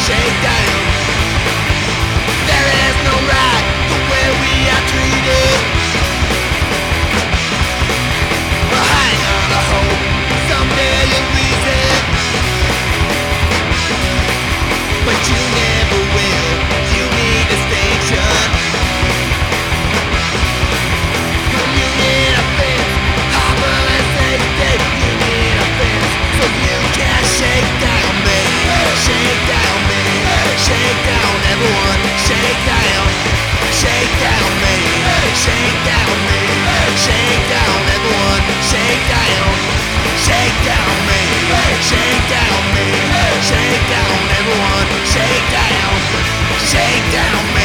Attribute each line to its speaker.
Speaker 1: shake down. There is no right the way we are treated. But hang on to hope someday you'll reason. But you never will. You need distinction. You need a fence, harbor and safety. You need a fence so you can shake down me. Shake down me. Shake down everyone. Shake down. Shake down me. Shake down me. Shake down everyone. Shake down. Shake down me. Shake down me. Shake down everyone. Shake down. Shake down me.